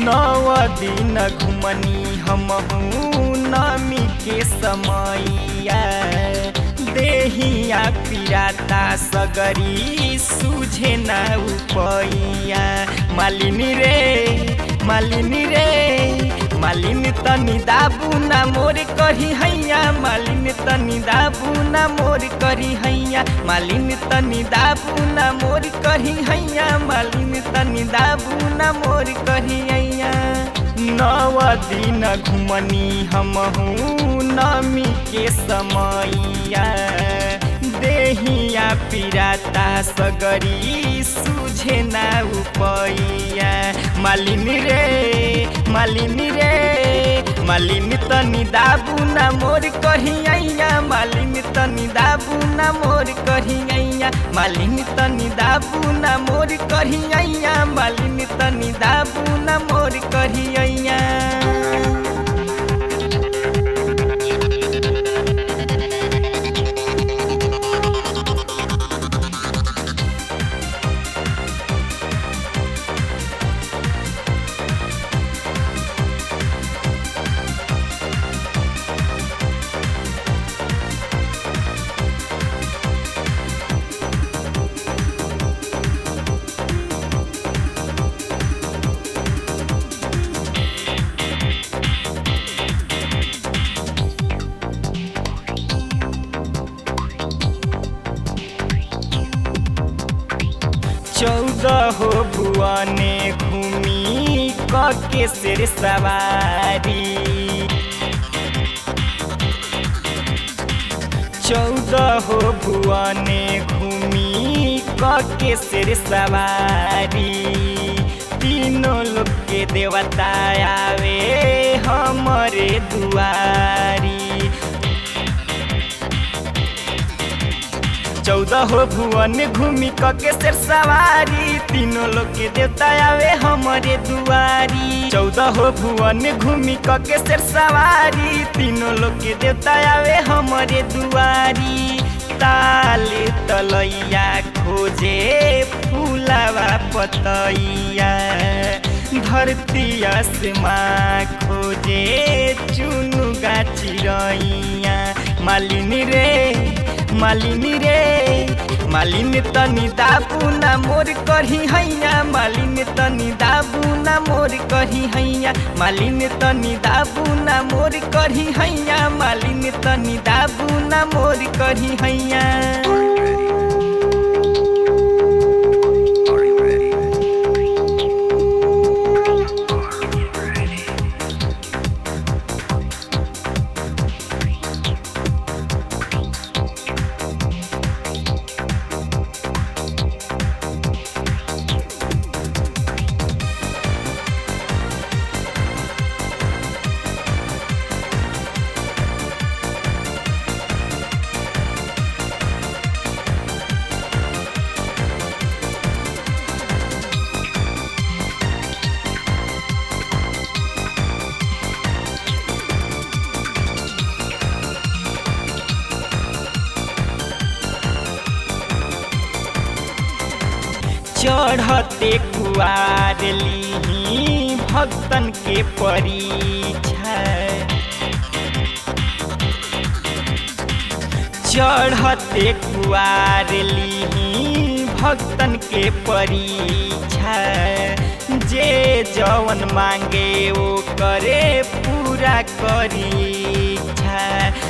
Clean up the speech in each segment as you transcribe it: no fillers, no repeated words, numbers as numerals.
नौ दिन घुमनी हमहू नमी के समैया देहिया पिराता सगरी सूझे ना उपैया। मालिनी रे मालिनी तनी दाबू ना मोर करी हैया। मालिनी तनी दाबू ना मोर करी हैया। मालिनी तनी दाबू ना मोर करी हैया। मालिनी तनी दाबू ना मोर करी हैया। नौ दिन घुमनी हमहू नमी के समैया देहिया पिराता सगरी सूझे ना उपैया। मालिनी तनी दाबू ना मोर कहिया। मालिनी तनी दाबू ना मोर कहिया। मालिनी तनी दाबू ना मोर कहिया। मालिनी तनी दाबू ना मोर कहिया। चौदह भुवने घूमी कके शेर सवारी। 14 भुवने घूमी कके शेर सवारी। तीनों लोग के देवता आवे हमरे दुआरी। 14 भुवन घूमी कके शेर सवारी। तीनों लोग के देवता आवे हमरे दुआरी। 14 भुवन घूमी कके शेर सवारी। तीनों लोग के देवता आवे हमरे दुआरी। ताले तलैया खोजे फूलावा पतैया। धरती आसमां खोजे चुनुगा चिरैया। मालिनी तनी दाबू ना मोर करी हैया। मालिनी तनी दाबू ना मोर करी हैया। मालिनी तनी दाबू ना मोर करी हैया। मालिनी तनी दाबू ना मोर करी हैया। चढ़ते कुआर लीही भक्तन के परीक्षा। चढ़ते कुआर लीही भक्तन के परीक्षा। जे जवन मांगे वो करे पूरा करीक्षा।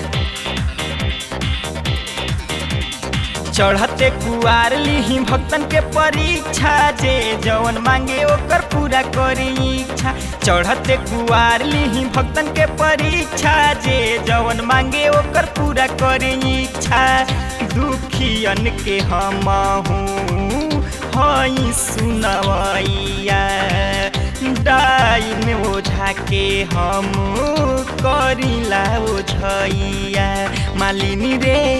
चढ़ते कुआर लीही भक्तन के परीक्षा। जे जवन मांगे ओकर पूरा करी इच्छा। चढ़ते कुआर लीही भक्तन के परीक्षा। जे जवन मांगे ओकर पूरा करी इच्छा। दुखियन के हमहू हई सुनवैया। डाइन ओझा के हम करिला ओझैया। मालिनी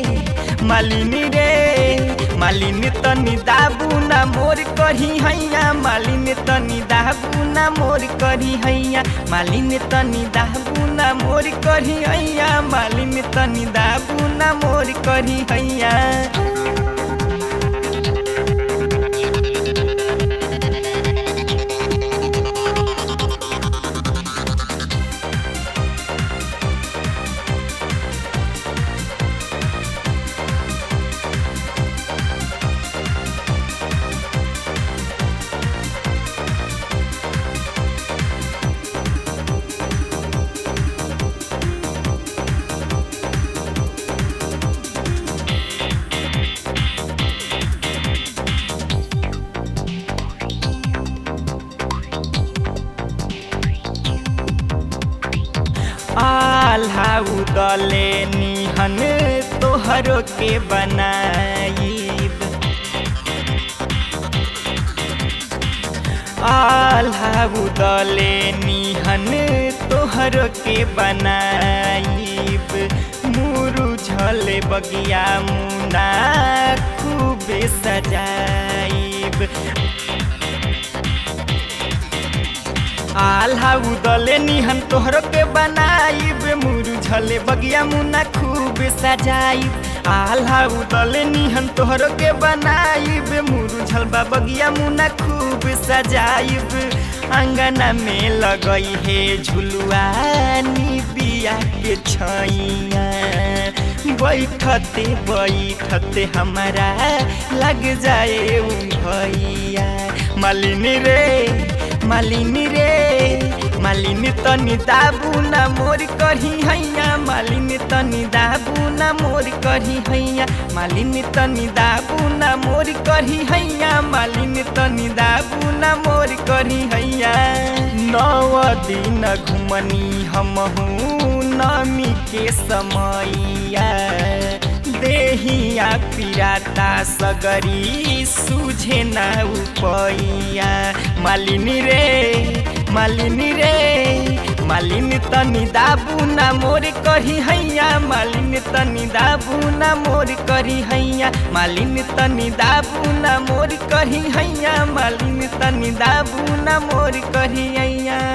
तनी दाबू ना मोर करी हैया। मालिनी तनी दाबू ना मोर करी हैया। मालिनी तनी दाबू ना मोर करी हैया। मालिनी तनी दाबू ना मोर करी हैया। उदले निहन तोहरो के बनाईब आल्हा उदले निहन तोहरो के बनाईब मुरुझल बगिया मुना खूबे सजाईब आल्हा उदले निहन तोहरो के बनाईब मुरुझल बगिया मुना खूब सजाईब आल्हा उदले निहन तोहरो के बनाईब मुरुझल बगिया मुना खूब सजाईब अंगना में लगई है झुलुआ निबिया के छैया बैठते बैठते हमारा लग जाए भैया मालिनी रे मालिनी रे मालिनी तनी दाबू ना मोर करी हैया मालिनी तनी दाबू ना मोर करी हैया मालिनी तनी दाबू ना मोर करी हैया मालिनी तनी दाबू ना मोर करी हैया 9 दिन घुमनी हमहू नमी के समैया देहिया पिराता सगरी सूझे ना उपैया मालिनी रे मालिनी रे मालिनी तनी दाबू ना मोर करी हैया मालिनी तनी दाबू ना मोर करी हैया मालिनी तनी दाबू ना मोर करी हैया मालिनी तनी दाबू ना मोर करी हैया।